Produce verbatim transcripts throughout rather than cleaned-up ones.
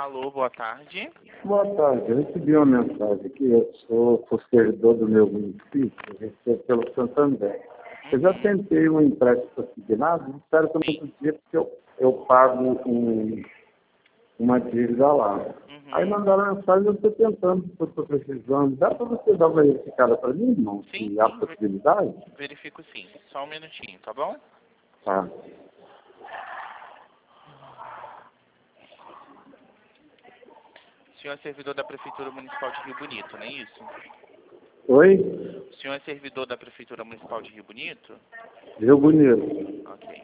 Alô, boa tarde. Boa tarde, eu recebi uma mensagem aqui, eu sou posterior do meu município, eu recebo pelo Santander. Eu já tentei um empréstimo consignado, disseram que eu não podia porque eu, eu pago um, uma dívida lá. Uhum. Aí mandaram mensagem, eu estou tentando, eu estou precisando. Dá para você dar uma verificada para mim, irmão? Sim, Se há sim, possibilidade? verifico sim. Só um minutinho, tá bom? Tá. O senhor é servidor da Prefeitura Municipal de Rio Bonito, não é isso? Oi? O senhor é servidor da Prefeitura Municipal de Rio Bonito? Rio Bonito. Ok.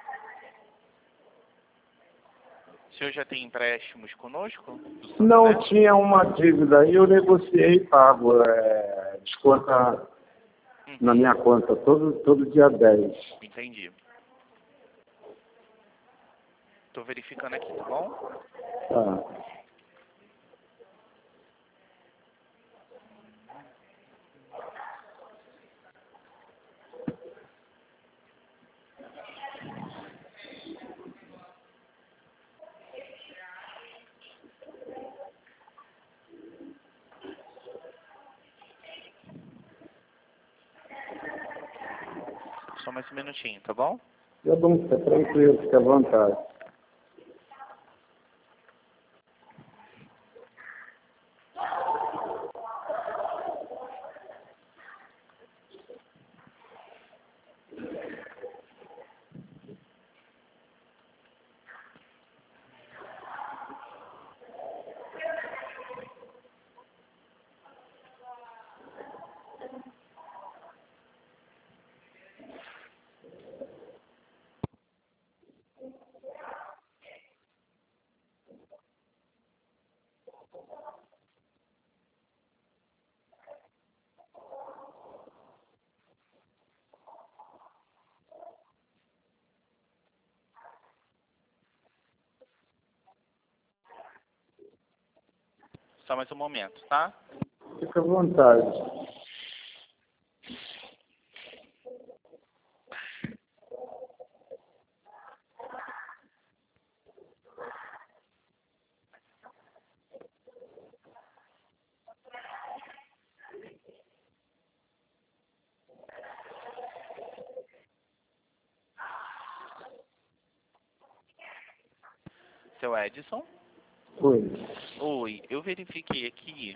O senhor já tem empréstimos conosco? Do Santander? Não tinha uma dívida aí, eu negociei e pago. É, desconta Uhum. na minha conta todo, todo dia dez. Entendi. Tô verificando aqui, tá bom? Tá. Só mais um minutinho, tá bom? Eu dou um tranquilo, fica à vontade. Só mais um momento, tá? Fica à vontade. Seu Edson? Oi. Oi, eu verifiquei aqui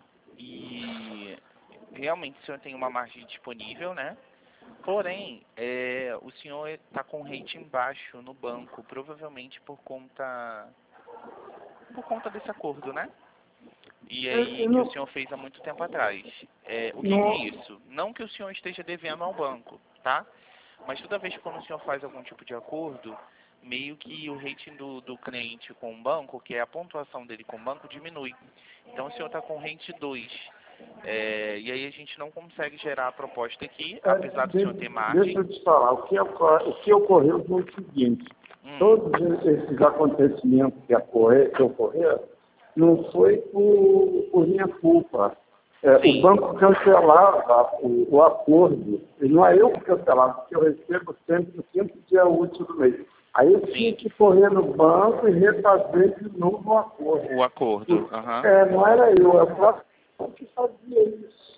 e realmente o senhor tem uma margem disponível, né? Porém, é, o senhor está com rating baixo no banco, provavelmente por conta por conta desse acordo, né? E aí Eu que o não, senhor fez há muito tempo atrás. É, o que, que é não, isso? Não que o senhor esteja devendo ao banco, tá? Mas toda vez que quando o senhor faz algum tipo de acordo, meio que o rating do, do cliente com o banco, que é a pontuação dele com o banco, diminui. Então o senhor está com rating dois. É, e aí a gente não consegue gerar a proposta aqui, é, apesar do de- senhor ter deixa margem. eu te falar, o que, ocorre- o que ocorreu foi o seguinte, Hum, todos esses acontecimentos que, ocorre, que ocorreram não foi por, por minha culpa. É, o sim, banco cancelava o, o acordo, e não é eu que cancelava, porque eu recebo sempre o quinto dia útil do mês. Aí eu tinha sim, que correr no banco e refazer de novo o acordo. o acordo. Aham. É, não era eu, é o próprio que fazia isso.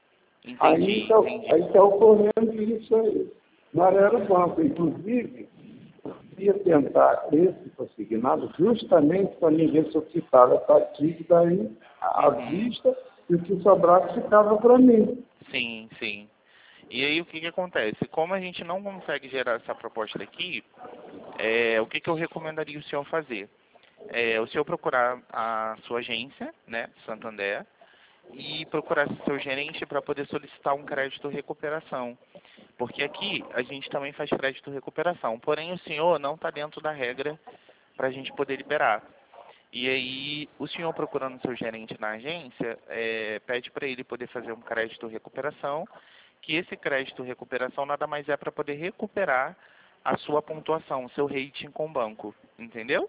Aí Entendi, está entendi. aí tá ocorrendo isso aí. Não era o banco. Inclusive, eu queria tentar esse consignado justamente para ninguém solicitar essa dívida aí à Uhum. vista e o que sobrasse ficava para mim. Sim, sim. E aí o que que acontece? Como a gente não consegue gerar essa proposta aqui, é, o que que eu recomendaria o senhor fazer? É, o senhor procurar a sua agência, né, Santander, e procurar seu gerente para poder solicitar um crédito recuperação. Porque aqui a gente também faz crédito recuperação. Porém, o senhor não está dentro da regra para a gente poder liberar. E aí, o senhor procurando seu gerente na agência, é, pede para ele poder fazer um crédito recuperação, que esse crédito recuperação nada mais é para poder recuperar a sua pontuação, o seu rating com o banco, entendeu?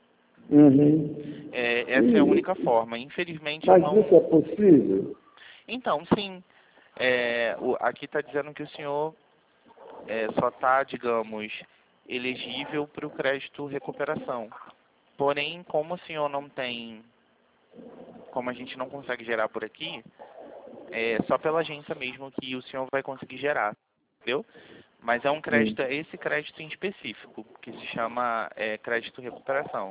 Uhum. É, essa é a E, única forma. Infelizmente eu mas isso é não... possível? Então, sim, é, o- aqui está dizendo que o senhor é, só está, digamos, elegível para o crédito recuperação. Porém, como o senhor não tem, como a gente não consegue gerar por aqui, é só pela agência mesmo que o senhor vai conseguir gerar, entendeu? Mas é um crédito, Sim. esse crédito em específico, que se chama é, crédito recuperação.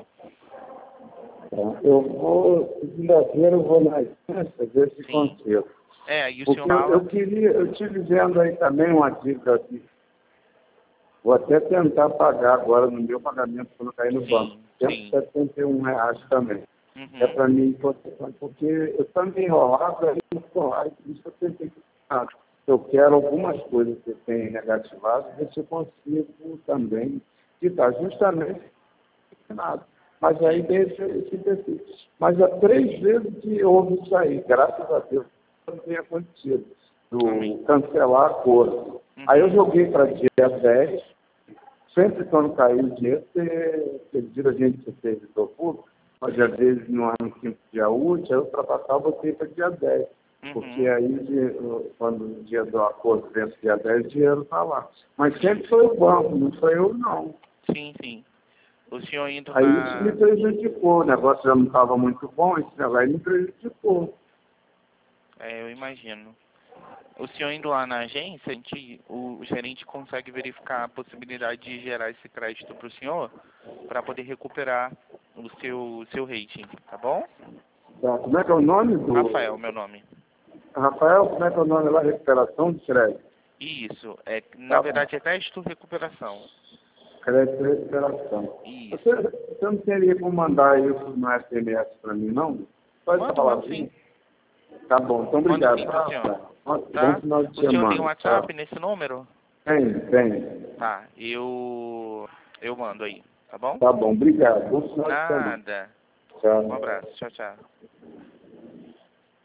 Tá. Eu vou, segunda-feira eu vou na agência ver se Sim. consigo. É, e o Porque senhor eu, fala... eu queria, eu tive vendo aí também uma dívida aqui. Vou até tentar pagar agora no meu pagamento quando cair no banco. Sim, cento sim. e setenta e um reais também. Uhum. É para mim importante, porque eu estou meio enrolado aí no colar, e por isso eu tentei que eu quero algumas coisas que eu tenho negativado, ver se eu consigo também quitar justamente nada. Mas aí deixa esse defeito. Mas há três vezes que houve isso aí, graças a Deus, não tem acontecido, do Amém. cancelar a coisa. Uhum. Aí eu joguei para dia dez, sempre quando caiu o dia, você, você vira a gente que servidor público, mas às vezes não é no quinto dia útil, aí eu ultrapassar, eu botei para dia dez. Uhum. Porque aí, de- quando o dia do acordo vence dia dez, o dinheiro está lá. Mas sempre foi o banco, não foi eu, não. Sim, sim. O senhor indo Aí isso me na... prejudicou, o negócio já não estava muito bom, esse negócio aí me prejudicou. É, eu imagino. O senhor indo lá na agência, a gente, o, o gerente consegue verificar a possibilidade de gerar esse crédito para o senhor, para poder recuperar o seu, seu rating, tá bom? Tá, como é que é o nome do... Rafael, meu nome. Rafael, como é que é o nome lá? Recuperação de crédito. Isso, é, na Tá verdade bom. é crédito recuperação. Crédito e recuperação. Isso. Você, você não teria como mandar isso no S M S para mim, não? Só essa Mando, mando sim. palavrinha? Tá bom, então Mando obrigado. sim pro Tá, senhor. tá. Bom Tá? final de O senhor tem um semana. Tchau. WhatsApp nesse número? Tem, tem. Tá, eu, eu mando aí, tá bom? Tá bom, obrigado. Bom final de semana. Nada. Um Tchau. abraço, tchau, tchau.